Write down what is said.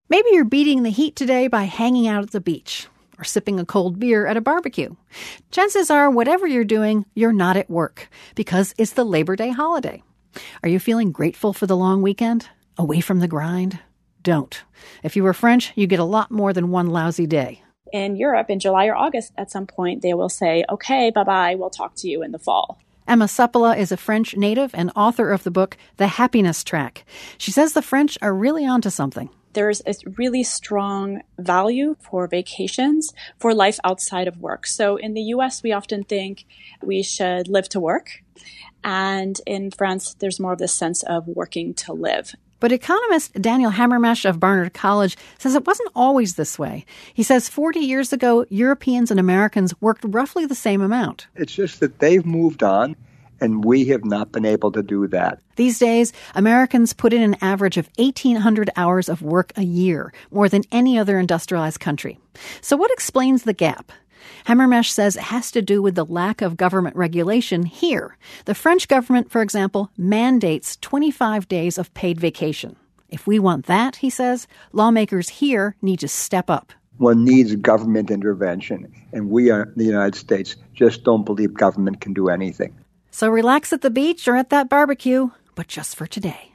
Maybe you're beating the heat today by hanging out at the beach or sipping a cold beer at a barbecue. Chances are, whatever you're doing, you're not at work because it's the Labor Day holiday. Are you feeling grateful for the long weekend? Away from the grind? Don't. If you were French, you get a lot more than one lousy day. In Europe, in July or August, at some point, they will say, okay, bye-bye, we'll talk to you in the fall. Emma Seppala is a French native and author of the book The Happiness Track. She says the French are really onto something. There's a really strong value for vacations, for life outside of work. So in the U.S., we often think we should live to work. And in France, there's more of this sense of working to live. But economist Daniel Hamermesh of Barnard College says it wasn't always this way. He says 40 years ago, Europeans and Americans worked roughly the same amount. It's just that they've moved on, and we have not been able to do that. These days, Americans put in an average of 1,800 hours of work a year, more than any other industrialized country. So what explains the gap? Hamermesh says it has to do with the lack of government regulation here. The French government, for example, mandates 25 days of paid vacation. If we want that, he says, lawmakers here need to step up. One needs government intervention, and we in the United States just don't believe government can do anything. So relax at the beach or at that barbecue, but just for today.